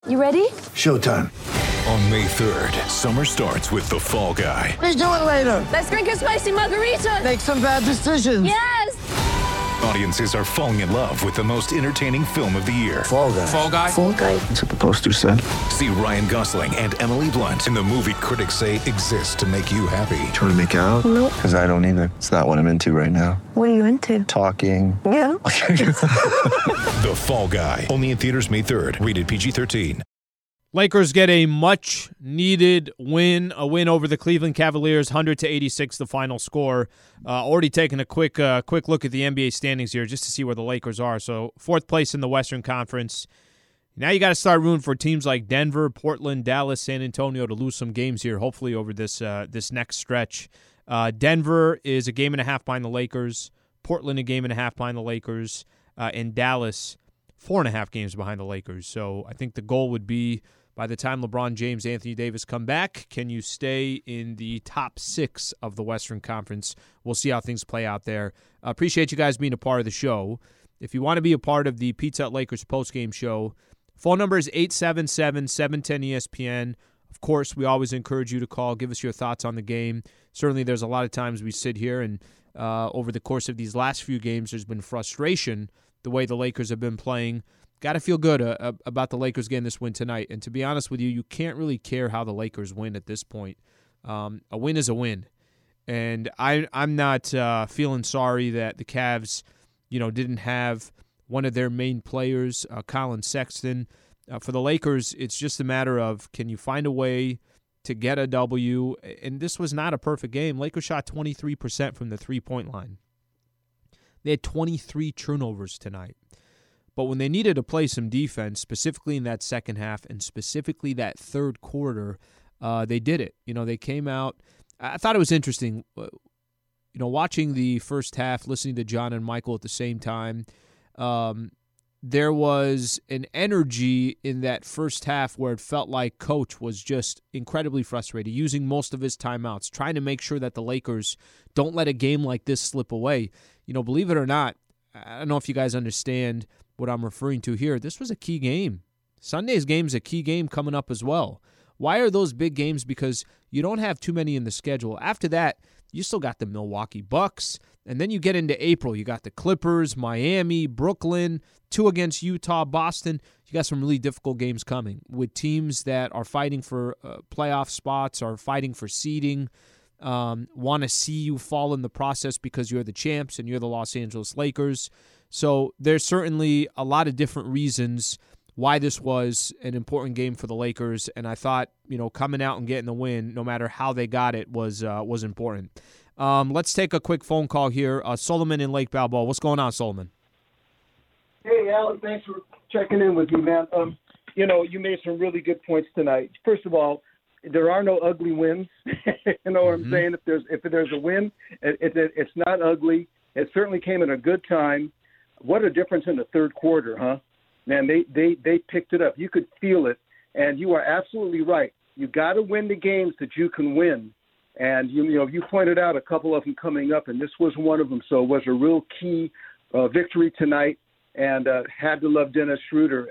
You ready? Showtime. On May 3rd, summer starts with The Fall Guy. Let's do it later. Let's drink a spicy margarita. Make some bad decisions. Yes! Audiences are falling in love with the most entertaining film of the year. Fall Guy. Fall Guy? Fall Guy. That's what the poster said. See Ryan Gosling and Emily Blunt in the movie critics say exists to make you happy. Trying to make it out? Nope. Because I don't either. It's not what I'm into right now. What are you into? Talking. Yeah. The Fall Guy. Only in theaters May 3rd. Rated PG-13. Lakers get a much-needed win, a win over the Cleveland Cavaliers, 100-86, the final score. Already taking a quick look at the NBA standings here just to see where the Lakers are. So fourth place in the Western Conference. Now you got to start rooting for teams like Denver, Portland, Dallas, San Antonio to lose some games here, hopefully over this next stretch. Denver is a game and a half behind the Lakers. Portland a game and a half behind the Lakers. And Dallas 4.5 games behind the Lakers. So I think the goal would be by the time LeBron James, Anthony Davis come back, can you stay in the top 6 of the Western Conference? We'll see how things play out there. Appreciate you guys being a part of the show. If you want to be a part of the Pizza Hut Lakers postgame show, phone number is 877-710-ESPN. Of course, we always encourage you to call. Give us your thoughts on the game. Certainly, there's a lot of times we sit here and over the course of these last few games, there's been frustration the way the Lakers have been playing. Got to feel good about the Lakers getting this win tonight. And to be honest with you, you can't really care how the Lakers win at this point. A win is a win. And I'm not feeling sorry that the Cavs, didn't have one of their main players, Colin Sexton. For the Lakers, it's just a matter of, can you find a way to get a W? And this was not a perfect game. Lakers shot 23% from the three-point line. They had 23 turnovers tonight. But when they needed to play some defense, specifically in that second half and specifically that third quarter, they did it. They came out. I thought it was interesting, watching the first half, listening to John and Michael at the same time. There was an energy in that first half where it felt like Coach was just incredibly frustrated, using most of his timeouts, trying to make sure that the Lakers don't let a game like this slip away. Believe it or not, I don't know if you guys understand what I'm referring to here. This was a key game. Sunday's game is a key game coming up as well. Why are those big games? Because you don't have too many in the schedule. After that, you still got the Milwaukee Bucks, and then you get into April. You got the Clippers, Miami, Brooklyn, 2 against Utah, Boston. You got some really difficult games coming with teams that are fighting for playoff spots, are fighting for seeding, want to see you fall in the process because you're the champs and you're the Los Angeles Lakers. So there's certainly a lot of different reasons why this was an important game for the Lakers, and I thought, coming out and getting the win, no matter how they got it, was important. Let's take a quick phone call here. Solomon in Lake Balboa. What's going on, Solomon? Hey, Alan, thanks for checking in with me, man. You made some really good points tonight. First of all, there are no ugly wins. You know what I'm saying? If there's a win, it's not ugly. It certainly came at a good time. What a difference in the third quarter, huh? Man, they picked it up. You could feel it, and you are absolutely right. You got to win the games that you can win, and you pointed out a couple of them coming up, and this was one of them. So it was a real key victory tonight, and had to love Dennis Schroeder.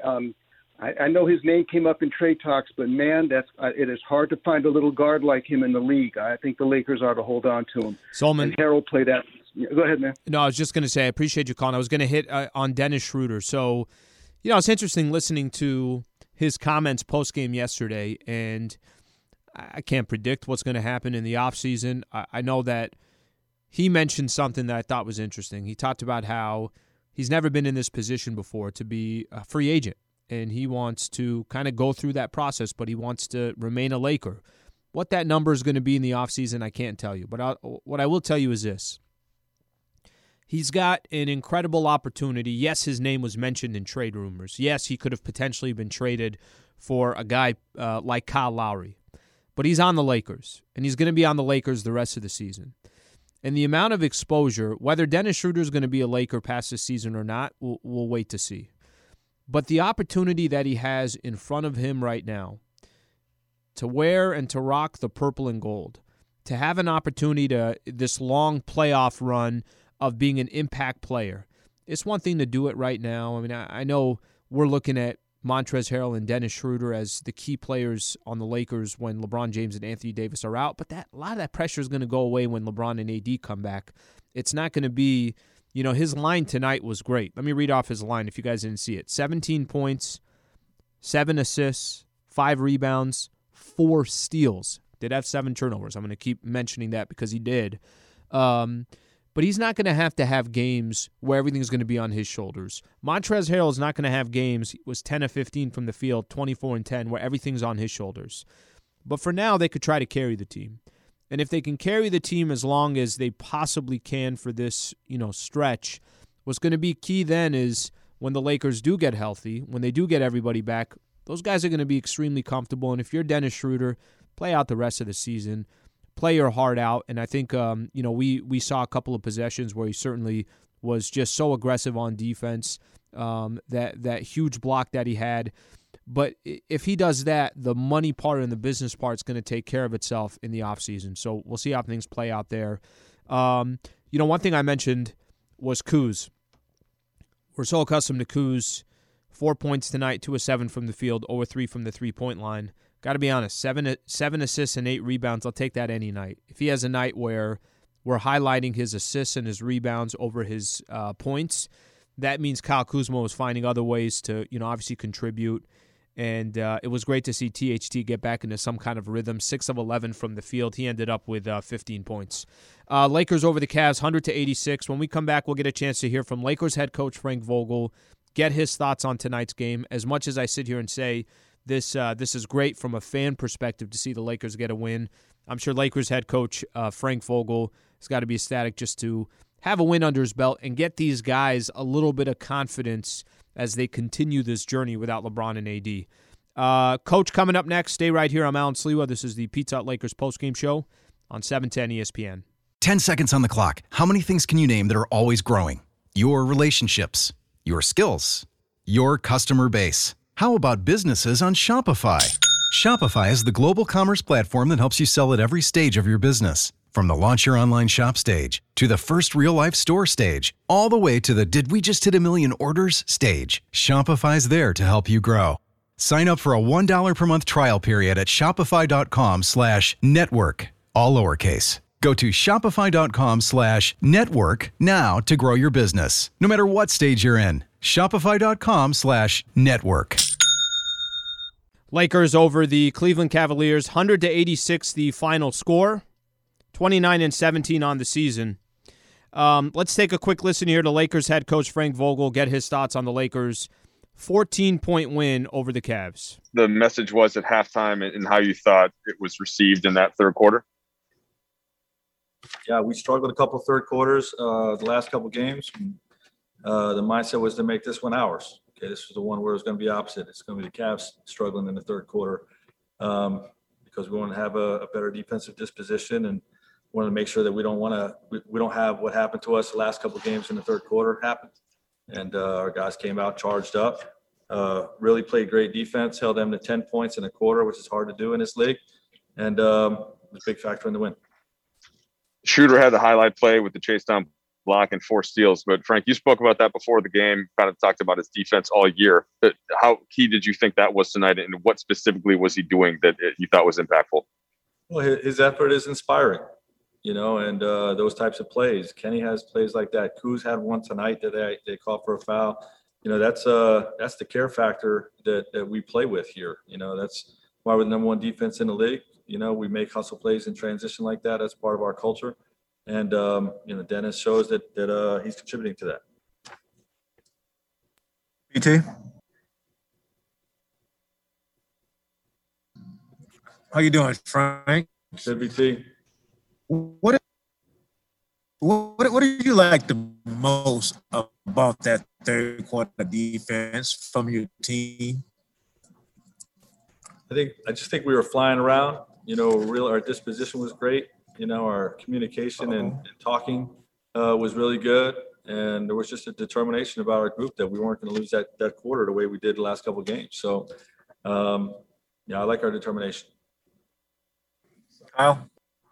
I know his name came up in trade talks, but man, it is hard to find a little guard like him in the league. I think the Lakers ought to hold on to him. Solomon, and Harold played that. Go ahead, man. No, I was just going to say I appreciate you calling. I was going to hit on Dennis Schroeder. So, it's interesting listening to his comments post-game yesterday, and I can't predict what's going to happen in the offseason. I know that he mentioned something that I thought was interesting. He talked about how he's never been in this position before to be a free agent, and he wants to kind of go through that process, but he wants to remain a Laker. What that number is going to be in the offseason, I can't tell you. But what I will tell you is this. He's got an incredible opportunity. Yes, his name was mentioned in trade rumors. Yes, he could have potentially been traded for a guy like Kyle Lowry. But he's on the Lakers, and he's going to be on the Lakers the rest of the season. And the amount of exposure, whether Dennis Schroeder is going to be a Laker past this season or not, we'll wait to see. But the opportunity that he has in front of him right now to wear and to rock the purple and gold, to have an opportunity to this long playoff run of being an impact player. It's one thing to do it right now. I mean, I know we're looking at Montrezl Harrell and Dennis Schroeder as the key players on the Lakers when LeBron James and Anthony Davis are out. But a lot of that pressure is going to go away when LeBron and AD come back. It's not going to be, his line tonight was great. Let me read off his line if you guys didn't see it. 17 points, 7 assists, 5 rebounds, 4 steals. Did have 7 turnovers. I'm going to keep mentioning that because he did. But he's not going to have games where everything's going to be on his shoulders. Montrezl Harrell is not going to have games. He was 10 of 15 from the field, 24 and 10, where everything's on his shoulders. But for now, they could try to carry the team. And if they can carry the team as long as they possibly can for this, stretch, what's going to be key then is when the Lakers do get healthy, when they do get everybody back, those guys are going to be extremely comfortable. And if you're Dennis Schroeder, play out the rest of the season. Play your heart out, and I think we saw a couple of possessions where he certainly was just so aggressive on defense, that huge block that he had. But if he does that, the money part and the business part is going to take care of itself in the offseason. So we'll see how things play out there. One thing I mentioned was Kuz. We're so accustomed to Kuz. 4 points tonight, 2 of 7 from the field, 0 of 3 from the three-point line. Got to be honest, 7 assists and 8 rebounds, I'll take that any night. If he has a night where we're highlighting his assists and his rebounds over his points, that means Kyle Kuzma was finding other ways to, obviously contribute. And it was great to see THT get back into some kind of rhythm. 6 of 11 from the field. He ended up with 15 points. Lakers over the Cavs, 100-86. When we come back, we'll get a chance to hear from Lakers head coach Frank Vogel, get his thoughts on tonight's game. As much as I sit here and say this is great from a fan perspective to see the Lakers get a win, I'm sure Lakers head coach Frank Vogel has got to be ecstatic just to have a win under his belt and get these guys a little bit of confidence as they continue this journey without LeBron and AD. Coach coming up next. Stay right here. I'm Alan Sliwa. This is the Pizza Hut Lakers postgame show on 710 ESPN. 10 seconds on the clock. How many things can you name that are always growing? Your relationships, your skills, your customer base. How about businesses on Shopify? Shopify is the global commerce platform that helps you sell at every stage of your business. From the launch your online shop stage, to the first real-life store stage, all the way to the did we just hit a million orders stage, Shopify's there to help you grow. Sign up for a $1 per month trial period at shopify.com/network, all lowercase. Go to shopify.com/network now to grow your business, no matter what stage you're in. Shopify.com/network. Lakers over the Cleveland Cavaliers, 100-86 the final score. 29-17 on the season. Let's take a quick listen here to Lakers head coach Frank Vogel, get his thoughts on the Lakers' 14-point win over the Cavs. The message was at halftime and how you thought it was received in that third quarter? Yeah, we struggled a couple third quarters the last couple games. The mindset was to make this one ours. Okay, this was the one where it's going to be opposite. It's going to be the Cavs struggling in the third quarter because we want to have a better defensive disposition and wanted to make sure that we don't have what happened to us the last couple of games in the third quarter happen. And our guys came out charged up, really played great defense, held them to 10 points in a quarter, which is hard to do in this league. And it was a big factor in the win. Schroeder had the highlight play with the chase down block and 4 steals. But Frank, you spoke about that before the game, kind of talked about his defense all year. How key did you think that was tonight, and what specifically was he doing that you thought was impactful? Well, his effort is inspiring. And those types of plays. Kenny has plays like that. Kuz had one tonight that they called for a foul. That's the care factor that we play with here. That's why we're the number 1 defense in the league. We make hustle plays in transition like that. That's part of our culture. And, Dennis shows that he's contributing to that. BT? How you doing, Frank? Good, BT. What do you like the most about that third quarter defense from your team? I just think we were flying around. Our disposition was great. Our communication and talking was really good, and there was just a determination about our group that we weren't going to lose that quarter the way we did the last couple of games. So, I like our determination. Kyle?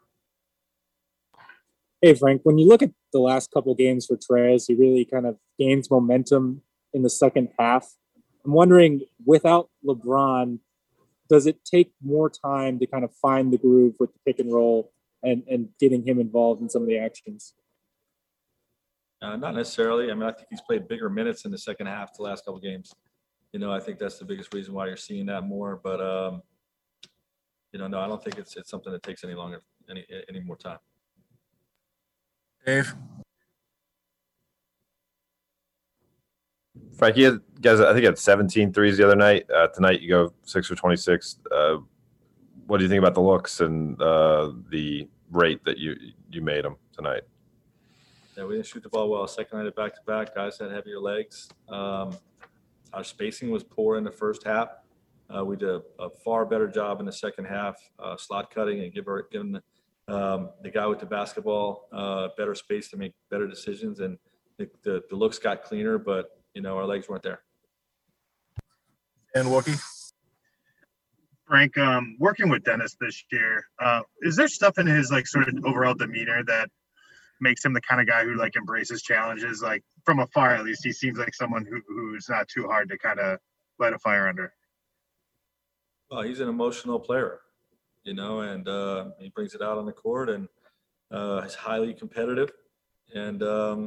Hey, Frank, when you look at the last couple of games for Trez, he really kind of gains momentum in the second half. I'm wondering, without LeBron, does it take more time to kind of find the groove with the pick and roll and getting him involved in some of the actions? Not necessarily. I mean, I think he's played bigger minutes in the second half the last couple games. I think that's the biggest reason why you're seeing that more. But, no, I don't think it's something that takes any more time. Dave? Frank, you guys, I think you had 17 threes the other night. Tonight you go 6 for 26. What do you think about the looks and the rate that you made them tonight? Yeah, we didn't shoot the ball well. Second night of back-to-back, guys had heavier legs. Our spacing was poor in the first half. We did a far better job in the second half, slot cutting and giving the guy with the basketball better space to make better decisions. And the looks got cleaner, but, our legs weren't there. And Wookie? Frank, working with Dennis this year, is there stuff in his sort of overall demeanor that makes him the kind of guy who embraces challenges? From afar, at least, he seems like someone who's not too hard to kind of light a fire under. Well, he's an emotional player, and he brings it out on the court, and he's highly competitive, and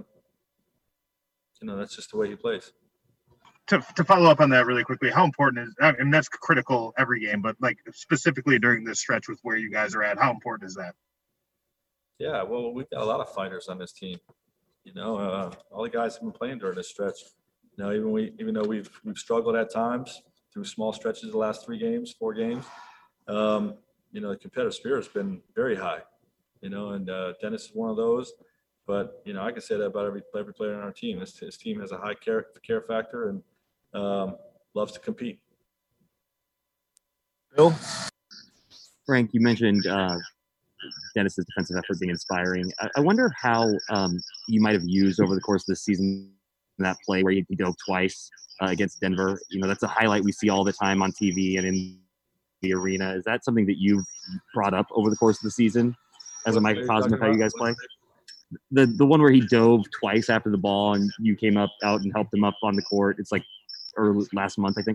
that's just the way he plays. To follow up on that really quickly, how important is, and that's critical every game, but specifically during this stretch with where you guys are at, how important is that? Yeah, well, we've got a lot of fighters on this team. All the guys have been playing during this stretch. Even though we've struggled at times through small stretches the last 4 games, the competitive spirit has been very high. And Dennis is one of those. But I can say that about every player on our team. His team has a high care factor and loves to compete. Bill? Frank, you mentioned Dennis's defensive effort being inspiring. I wonder how you might have used over the course of the season that play where he dove twice against Denver. That's a highlight we see all the time on TV and in the arena. Is that something that you've brought up over the course of the season as a microcosm of how you guys play? The one where he dove twice after the ball and you came out and helped him up on the court. It's early last month, I think.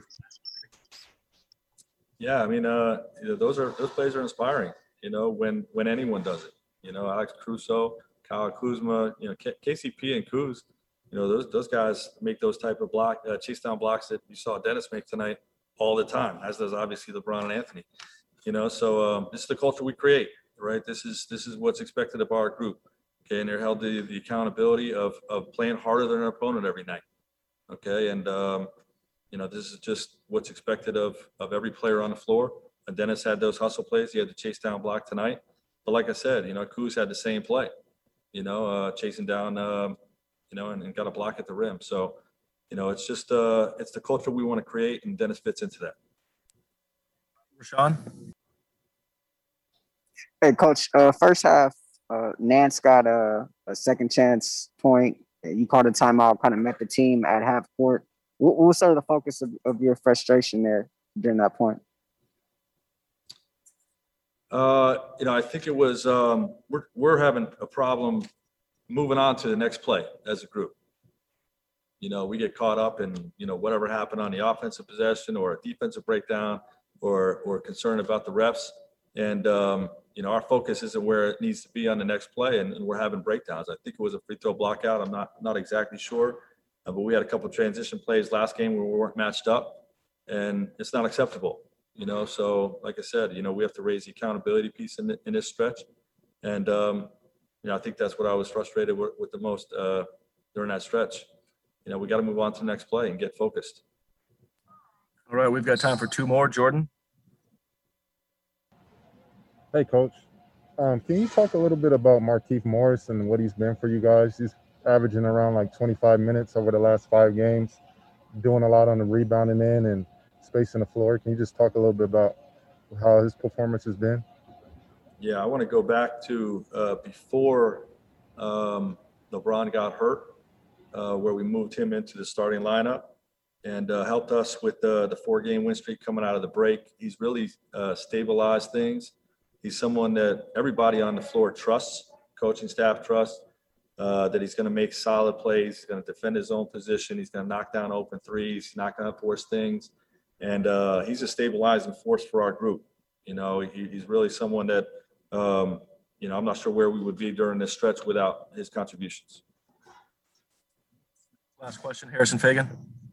Yeah, I mean, those plays are inspiring. When anyone does it. Alex Caruso, Kyle Kuzma, KCP and Kuz. Those guys make those type of chase down blocks that you saw Dennis make tonight all the time, as does obviously LeBron and Anthony. So this is the culture we create, right? This is what's expected of our group. Okay, and they're held to the accountability of playing harder than their opponent every night. Okay, and this is just what's expected of every player on the floor. And Dennis had those hustle plays. He had the chase down block tonight. But like I said, Kuz had the same play. Chasing down, and got a block at the rim. So, it's just it's the culture we want to create, and Dennis fits into that. Rashawn? Hey, Coach. First half, Nance got a second chance point. You called a timeout, kind of met the team at half court. What was sort of the focus of your frustration there during that point? I think it was we're having a problem moving on to the next play as a group. We get caught up in whatever happened on the offensive possession or a defensive breakdown or concern about the refs, and our focus isn't where it needs to be on the next play, and we're having breakdowns. I think it was a free throw block out. I'm not exactly sure, but we had a couple of transition plays last game where we weren't matched up, and it's not acceptable. So like I said, we have to raise the accountability piece in this stretch. And, I think that's what I was frustrated with the most during that stretch. We got to move on to the next play and get focused. All right, we've got time for 2 more. Jordan? Hey, Coach. Can you talk a little bit about Markieff Morris and what he's been for you guys? He's averaging around 25 minutes over the last 5 games, doing a lot on the rebounding end and spacing the floor. Can you just talk a little bit about how his performance has been? Yeah, I want to go back to before LeBron got hurt, where we moved him into the starting lineup and helped us with the 4-game win streak coming out of the break. He's really stabilized things. He's someone that everybody on the floor trusts, coaching staff trusts. that he's going to make solid plays. He's going to defend his own position. He's going to knock down open threes. He's not going to force things. And he's a stabilizing force for our group. He's really someone that, I'm not sure where we would be during this stretch without his contributions. Last question, Harrison Fagan.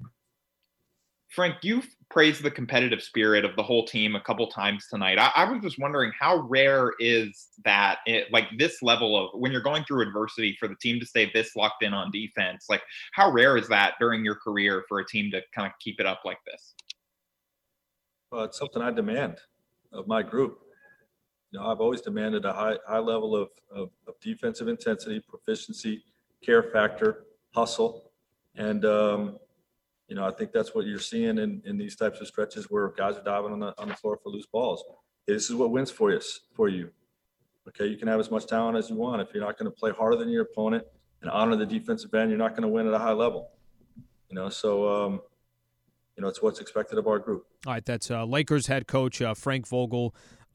Frank, you've praised the competitive spirit of the whole team a couple times tonight. I was just wondering, how rare is that, like this level of, when you're going through adversity, for the team to stay this locked in on defense? Like, how rare is that during your career for a team to kind of keep it up like this? Well, it's something I demand of my group. I've always demanded a high level of defensive intensity, proficiency, care factor, hustle. And, I think that's what you're seeing in these types of stretches where guys are diving on the floor for loose balls. This is what wins for you. Okay, you can have as much talent as you want. If you're not going to play harder than your opponent and honor the defensive end, you're not going to win at a high level. So it's what's expected of our group. All right, that's Lakers head coach Frank Vogel.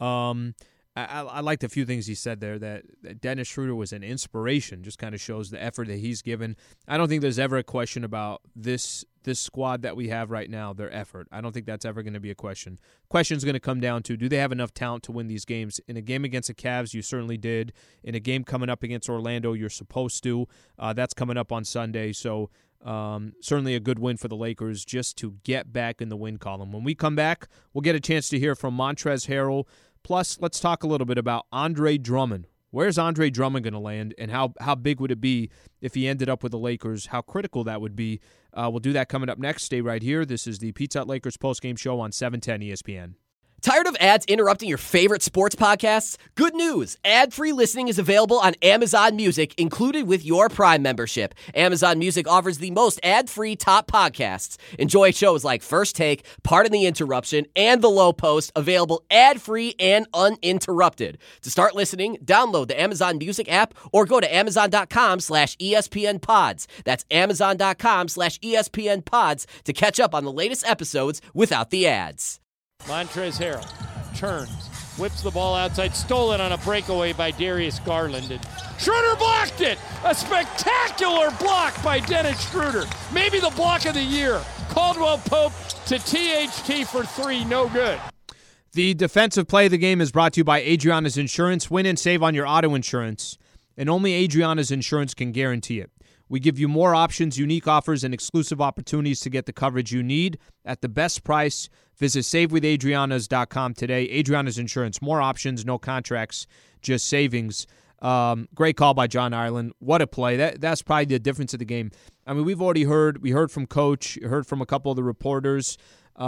I liked a few things he said there, that Dennis Schroeder was an inspiration. Just kind of shows the effort that he's given. I don't think there's ever a question about this squad that we have right now, their effort. I don't think that's ever going to be a question. Question's going to come down to, do they have enough talent to win these games? In a game against the Cavs, you certainly did. In a game coming up against Orlando, you're supposed to. That's coming up on Sunday. So certainly a good win for the Lakers just to get back in the win column. When we come back, we'll get a chance to hear from Montrezl Harrell. Plus, let's talk a little bit about Andre Drummond. Where's Andre Drummond going to land, and how big would it be if he ended up with the Lakers? How critical that would be. We'll do that coming up next. Stay right here. This is the Pizza Hut Lakers postgame show on 710 ESPN. Tired of ads interrupting your favorite sports podcasts? Good news! Ad-free listening is available on Amazon Music, included with your Prime membership. Amazon Music offers the most ad-free top podcasts. Enjoy shows like First Take, Pardon the Interruption, and The Low Post, available ad-free and uninterrupted. To start listening, download the Amazon Music app or go to Amazon.com/ESPN Pods. That's Amazon.com/ESPN Pods to catch up on the latest episodes without the ads. Montrezl Harrell turns, whips the ball outside, stolen on a breakaway by Darius Garland, and Schroeder blocked it! A spectacular block by Dennis Schroeder. Maybe the block of the year. Caldwell Pope to THT for three, no good. The defensive play of the game is brought to you by Adriana's Insurance. Win and save on your auto insurance, and only Adriana's Insurance can guarantee it. We give you more options, unique offers, and exclusive opportunities to get the coverage you need at the best price. Visit SaveWithAdrianas.com today. Adriana's Insurance. More options, no contracts, just savings. Great call by John Ireland. What a play. That's probably the difference of the game. I mean, we heard from Coach, heard from a couple of the reporters.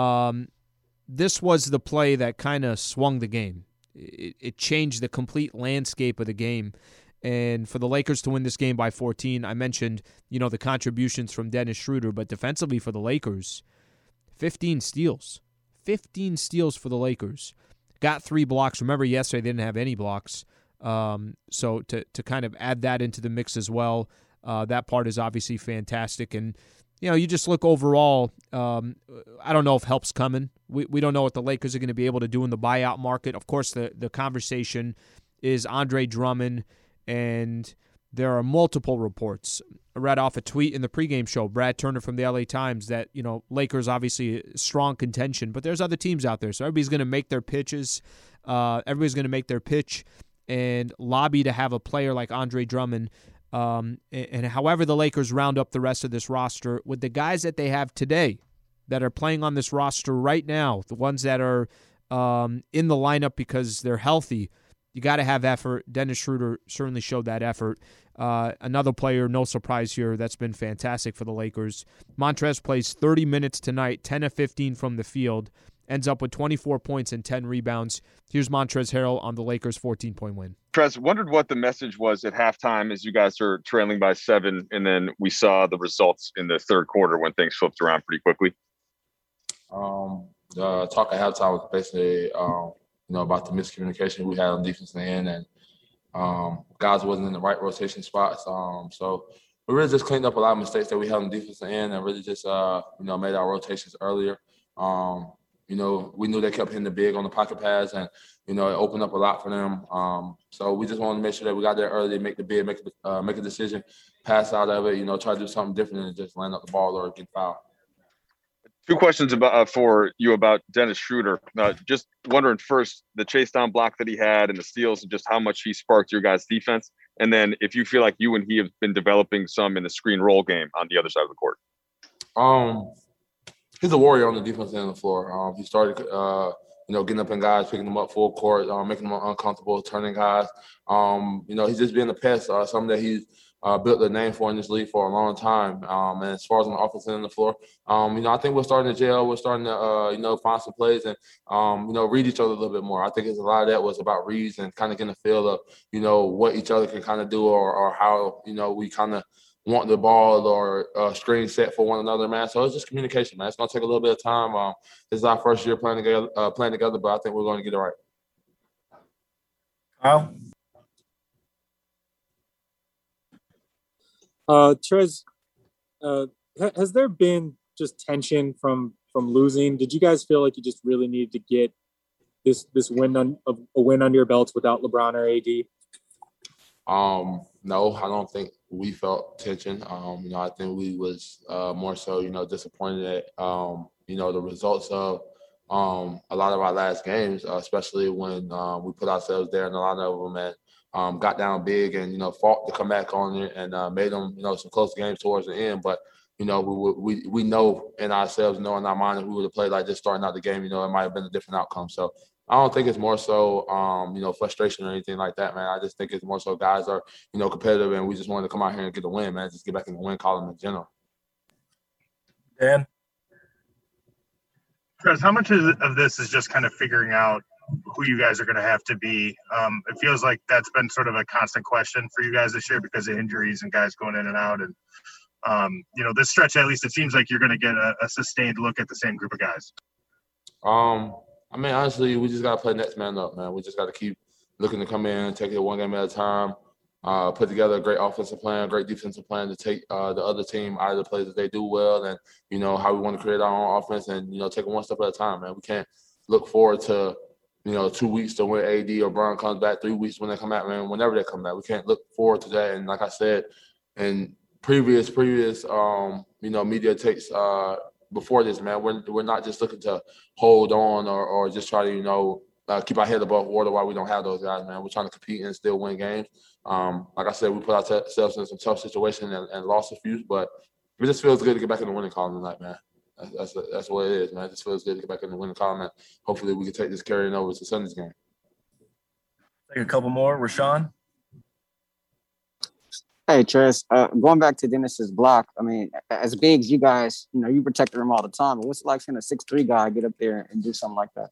This was the play that kind of swung the game. It changed the complete landscape of the game. And for the Lakers to win this game by 14, I mentioned, the contributions from Dennis Schroeder, but defensively for the Lakers, 15 steals. 15 steals for the Lakers. Got 3 blocks. Remember, yesterday they didn't have any blocks. So to kind of add that into the mix as well, that part is obviously fantastic. And, you just look overall, I don't know if help's coming. We don't know what the Lakers are going to be able to do in the buyout market. Of course, the conversation is Andre Drummond, and there are multiple reports. I read off a tweet in the pregame show, Brad Turner from the LA Times, that, Lakers obviously strong contention, but there's other teams out there. So everybody's going to make their pitches. Everybody's going to make their pitch and lobby to have a player like Andre Drummond. And however the Lakers round up the rest of this roster, with the guys that they have today that are playing on this roster right now, the ones that are in the lineup because they're healthy, you got to have effort. Dennis Schroeder certainly showed that effort. Another player, no surprise here, that's been fantastic for the Lakers. Montrezl plays 30 minutes tonight, 10 of 15 from the field, ends up with 24 points and 10 rebounds. Here's Montrezl Harrell on the Lakers' 14-point win. Trez, wondered what the message was at halftime as you guys are trailing by 7, and then we saw the results in the third quarter when things flipped around pretty quickly. The talk at halftime was basically about the miscommunication we had on defensive end, and guys wasn't in the right rotation spots. So we really just cleaned up a lot of mistakes that we had on the defensive end, and really just made our rotations earlier. we knew they kept hitting the big on the pocket pass, and it opened up a lot for them. So we just wanted to make sure that we got there early, make the bid, make a decision, pass out of it, try to do something different than just land up the ball or get fouled. Two questions for you about Dennis Schroeder. Just wondering first, the chase down block that he had and the steals, and just how much he sparked your guys' defense. And then if you feel like you and he have been developing some in the screen roll game on the other side of the court. He's a warrior on the defensive end of the floor. He started, getting up in guys, picking them up full court, making them uncomfortable, turning guys. He's just being a pest, something that he's built a name for in this league for a long time. And as far as on the offensive end of the floor, I think we're starting to gel. We're starting to, find some plays and, read each other a little bit more. I think it's a lot of that was about reads and kind of getting a feel of, what each other can kind of do or how, we kind of want the ball or screen set for one another, man. So it's just communication, man. It's going to take a little bit of time. This is our first year playing together, but I think we're going to get it right. Kyle? Trez, has there been just tension from losing? Did you guys feel like you just really needed to get this win a win under your belts without LeBron or AD? No, I don't think we felt tension. I think we was more so, disappointed at the results of a lot of our last games, especially when we put ourselves there in a lot of them and got down big and fought to come back on it and made them some close games towards the end. But we know in ourselves, know in our mind, if we would have played like this starting out the game, it might have been a different outcome. So I don't think it's more so frustration or anything like that, man. I just think it's more so guys are competitive and we just wanted to come out here and get the win, man. Just get back in the win column in general. Dan? Chris, how much of this is just kind of figuring out who you guys are going to have to be? It feels like that's been sort of a constant question for you guys this year because of injuries and guys going in and out. And, this stretch, at least it seems like you're going to get a sustained look at the same group of guys. Honestly, we just got to play next man up, man. We just got to keep looking to come in, take it one game at a time, put together a great offensive plan, great defensive plan to take the other team out of the plays that they do well and, how we want to create our own offense and, take it one step at a time, man. We can't look forward to, 2 weeks to when AD or Bron comes back, 3 weeks when they come back, man. Whenever they come back, we can't look forward to that. And like I said, in previous media takes before this, man, we're not just looking to hold on or just try to, keep our head above water while we don't have those guys, man. We're trying to compete and still win games. Like I said, we put ourselves in some tough situations and lost a few, but it just feels good to get back in the winning column tonight, man. That's what it is, man. It just feels good to get back in the winning column, and hopefully we can take this carrying over to Sunday's game. Take a couple more. Rashawn? Hey, Trez, going back to Dennis's block, as big as you guys, you protect him all the time. But what's it like seeing a 6'3" guy get up there and do something like that?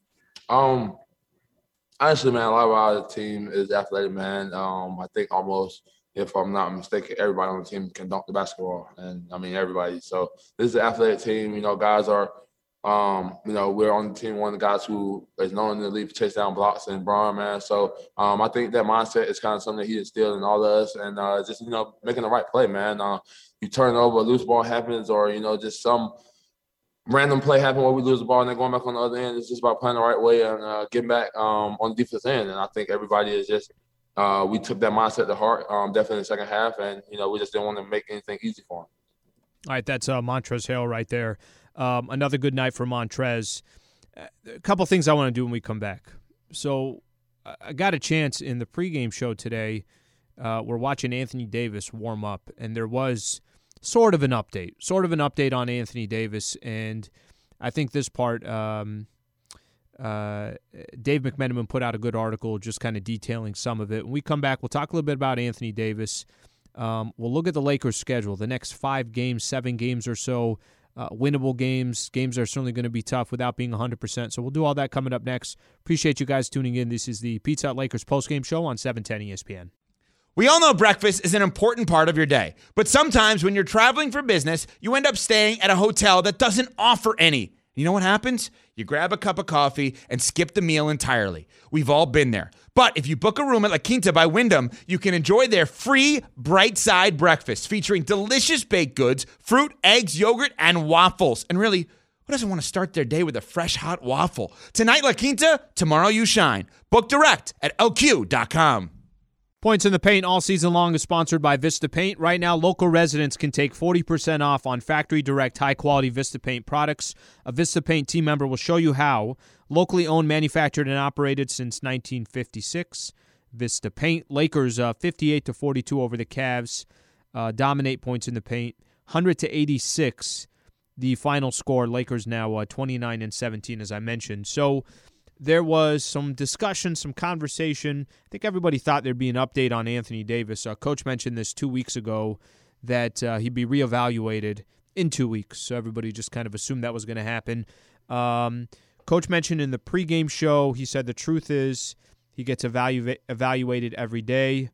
Honestly, man, a lot of our team is athletic, man. I think almost, if I'm not mistaken, everybody on the team can dunk the basketball. And, everybody. So this is an athletic team. Guys are, we're on the team, one of the guys who is known in the league for chase down blocks and Bron, man. So I think that mindset is kind of something that he instilled in all of us and just, making the right play, man. You turn over, a loose ball happens or, just some random play happen where we lose the ball and then going back on the other end. It's just about playing the right way and getting back on the defense end. And I think everybody is just we took that mindset to heart, definitely in the second half. And, we just didn't want to make anything easy for them. All right, that's Montrezl Harrell right there. Another good night for Montrez. A couple things I want to do when we come back. So I got a chance in the pregame show today. We're watching Anthony Davis warm up, and there was sort of an update on Anthony Davis. And I think this part, Dave McMenamin put out a good article just kind of detailing some of it. When we come back, we'll talk a little bit about Anthony Davis. We'll look at the Lakers' schedule, the next 5 games, 7 games or so, winnable games. Games are certainly going to be tough without being 100%. So we'll do all that coming up next. Appreciate you guys tuning in. This is the Pizza Hut Lakers postgame show on 710 ESPN. We all know breakfast is an important part of your day, but sometimes when you're traveling for business, you end up staying at a hotel that doesn't offer any. You know what happens? You grab a cup of coffee and skip the meal entirely. We've all been there. But if you book a room at La Quinta by Wyndham, you can enjoy their free Bright Side breakfast featuring delicious baked goods, fruit, eggs, yogurt, and waffles. And really, Who doesn't want to start their day with a fresh hot waffle? Tonight, La Quinta, tomorrow you shine. Book direct at LQ.com. Points in the Paint all season long is sponsored by Vista Paint. Right now, local residents can take 40% off on factory direct high-quality Vista Paint products. A Vista Paint team member will show you how. Locally owned, manufactured, and operated since 1956. Vista Paint. Lakers 58-42 over the Cavs. Dominate points in the paint. 100-86, the final score. Lakers now 29-17, as I mentioned. So there was some discussion, some conversation. I think everybody thought there'd be an update on Anthony Davis. Coach mentioned this 2 weeks ago that he'd be reevaluated in 2 weeks. So everybody just kind of assumed that was going to happen. Coach mentioned in the pregame show, he said the truth is he gets evaluated every day.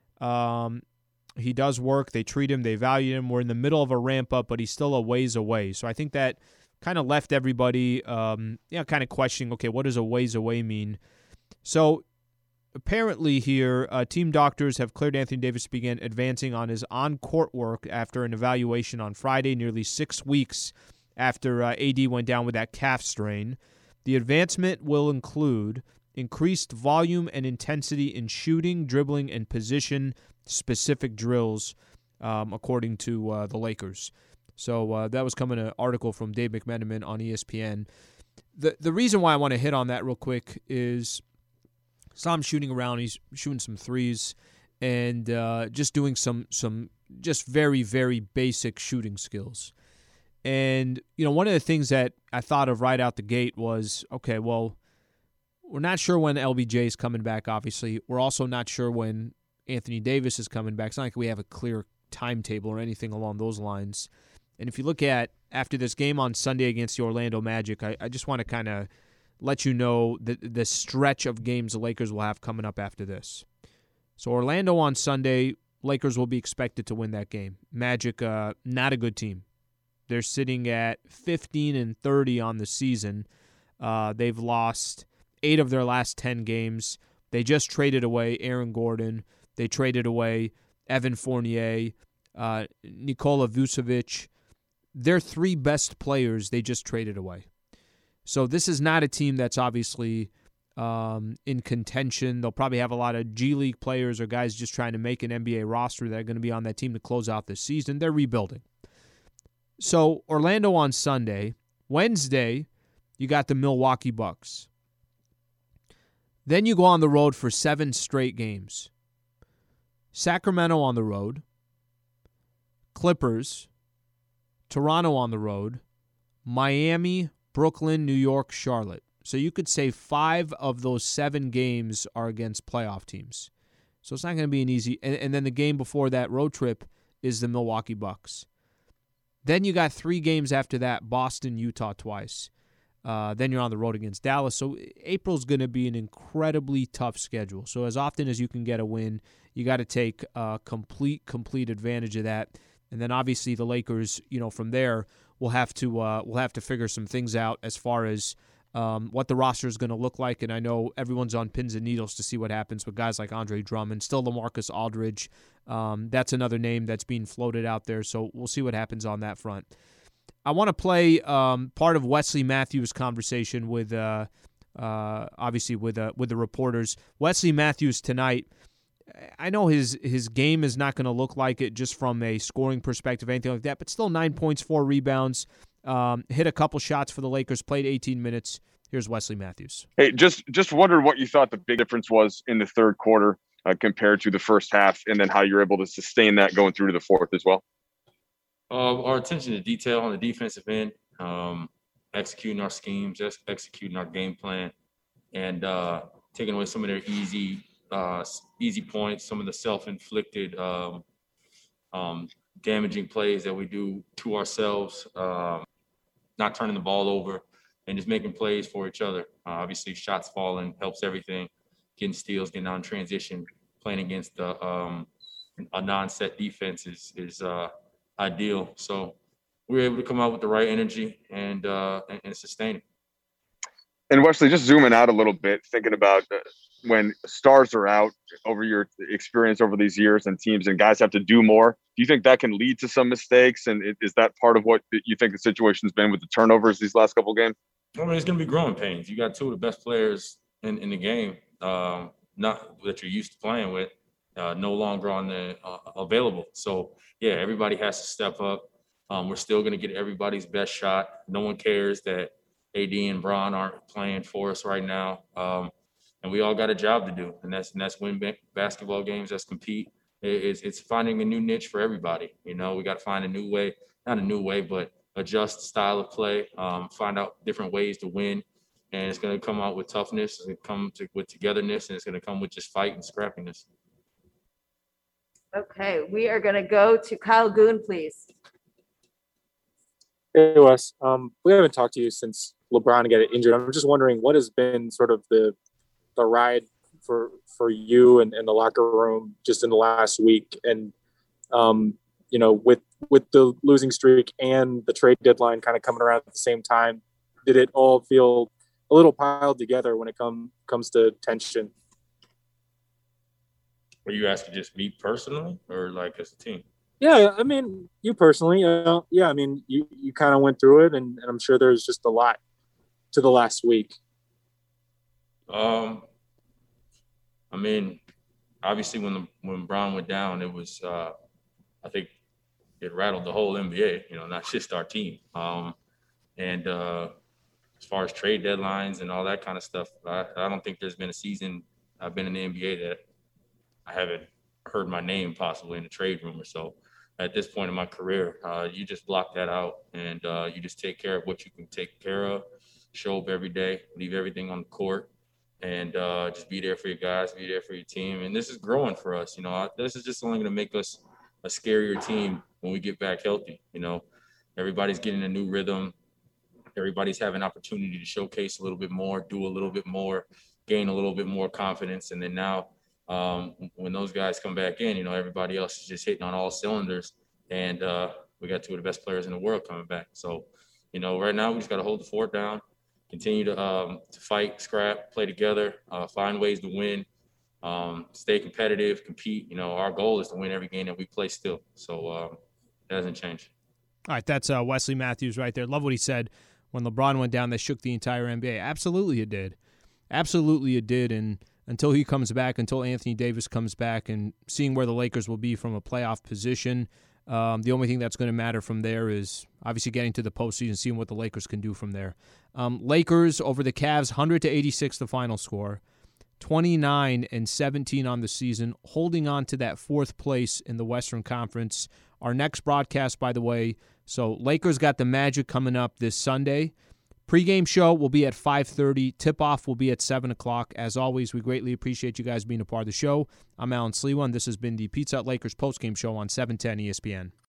He does work. They treat him. They value him. We're in the middle of a ramp up, but he's still a ways away. So I think that kind of left everybody kind of questioning, okay, what does a ways away mean? So apparently here, team doctors have cleared Anthony Davis to begin advancing on his on-court work after an evaluation on Friday, nearly 6 weeks after AD went down with that calf strain. The advancement will include increased volume and intensity in shooting, dribbling, and position-specific drills, according to the Lakers. So that was coming an article from Dave McMenamin on ESPN. The reason why I want to hit on that real quick is saw him shooting around. He's shooting some threes and just doing some just very, very basic shooting skills. And, one of the things that I thought of right out the gate was, okay, well, we're not sure when LBJ is coming back, obviously. We're also not sure when Anthony Davis is coming back. It's not like we have a clear timetable or anything along those lines. And if you look at after this game on Sunday against the Orlando Magic, I just want to kind of let you know the stretch of games the Lakers will have coming up after this. So Orlando on Sunday, Lakers will be expected to win that game. Magic, not a good team. They're sitting at 15-30 on the season. They've lost 8 of their last 10 games. They just traded away Aaron Gordon. They traded away Evan Fournier, Nikola Vucevic. Their 3 best players they just traded away. So this is not a team that's obviously in contention. They'll probably have a lot of G League players or guys just trying to make an NBA roster that are going to be on that team to close out this season. They're rebuilding. So Orlando on Sunday. Wednesday, you got the Milwaukee Bucks. Then you go on the road for 7 straight games. Sacramento on the road. Clippers. Toronto on the road. Miami, Brooklyn, New York, Charlotte. So you could say 5 of those 7 games are against playoff teams. So it's not going to be an easy... And then the game before that road trip is the Milwaukee Bucks. Then you got 3 games after that, Boston, Utah twice. Then you're on the road against Dallas. So April's going to be an incredibly tough schedule. So as often as you can get a win, you got to take complete advantage of that. And then obviously the Lakers, from there, we'll have to figure some things out as far as what the roster is going to look like. And I know everyone's on pins and needles to see what happens with guys like Andre Drummond, still LaMarcus Aldridge. That's another name that's being floated out there. So we'll see what happens on that front. I want to play part of Wesley Matthews' conversation with, obviously with the reporters. Wesley Matthews tonight. I know his game is not going to look like it just from a scoring perspective, anything like that, but still 9 points, 4 rebounds, hit a couple shots for the Lakers, played 18 minutes. Here's Wesley Matthews. Hey, just wondered what you thought the big difference was in the third quarter compared to the first half, and then how you're able to sustain that going through to the fourth as well. Our attention to detail on the defensive end, executing our schemes, executing our game plan, and taking away some of their easy points, some of the self-inflicted damaging plays that we do to ourselves, not turning the ball over, and just making plays for each other. Obviously, shots falling helps everything. Getting steals, getting on transition, playing against a non-set defense is ideal. So we were able to come out with the right energy and sustain it. And Wesley, just zooming out a little bit, thinking about when stars are out, over your experience over these years and teams and guys have to do more. Do you think that can lead to some mistakes? And is that part of what you think the situation's been with the turnovers these last couple of games? I mean, it's going to be growing pains. You got two of the best players in the game, not that you're used to playing with, no longer on the available. So, yeah, everybody has to step up. We're still going to get everybody's best shot. No one cares that AD and Bron aren't playing for us right now. And we all got a job to do, and that's win basketball games, that's compete. It's finding a new niche for everybody. You know, we got to find a new way, not a new way, but adjust style of play, find out different ways to win. And it's going to come out with toughness, it's going to come with togetherness, and it's going to come with just fight and scrappiness. Okay, we are going to go to Kyle Goon, please. Hey, Wes. We haven't talked to you since LeBron got injured. I'm just wondering what has been sort of the ride for you and the locker room just in the last week, and you know, with the losing streak and the trade deadline kind of coming around at the same time, did it all feel a little piled together when it comes to tension? Are you asking just me personally, or like as a team? Yeah, I mean, you personally, yeah, I mean, you kind of went through it, and I'm sure there's just a lot to the last week. I mean, obviously when Bron went down, it was I think it rattled the whole NBA, you know, not just our team. And as far as trade deadlines and all that kind of stuff, I don't think there's been a season I've been in the NBA that I haven't heard my name possibly in the trade room or so. At this point in my career, you just block that out, and you just take care of what you can take care of, show up every day, leave everything on the court, and just be there for your guys, be there for your team. And this is growing for us. You know, this is just only going to make us a scarier team when we get back healthy. You know, everybody's getting a new rhythm. Everybody's having opportunity to showcase a little bit more, do a little bit more, gain a little bit more confidence. And then now when those guys come back in, you know, everybody else is just hitting on all cylinders. And we got two of the best players in the world coming back. So, you know, right now we just got to hold the fort down, continue to fight, scrap, play together, find ways to win, stay competitive, compete. You know, our goal is to win every game that we play still. So that hasn't changed. All right, that's Wesley Matthews right there. Love what he said. When LeBron went down, they shook the entire NBA. Absolutely it did. Absolutely it did. And until he comes back, until Anthony Davis comes back, and seeing where the Lakers will be from a playoff position, the only thing that's going to matter from there is obviously getting to the postseason, seeing what the Lakers can do from there. Lakers over the Cavs, 100-86 the final score, 29-17 on the season, holding on to that fourth place in the Western Conference. Our next broadcast, by the way, so Lakers got the Magic coming up this Sunday. Pre-game show will be at 5:30. Tip-off will be at 7 o'clock. As always, we greatly appreciate you guys being a part of the show. I'm Alan Slewa, and this has been the Pizza Hut Lakers postgame show on 710 ESPN.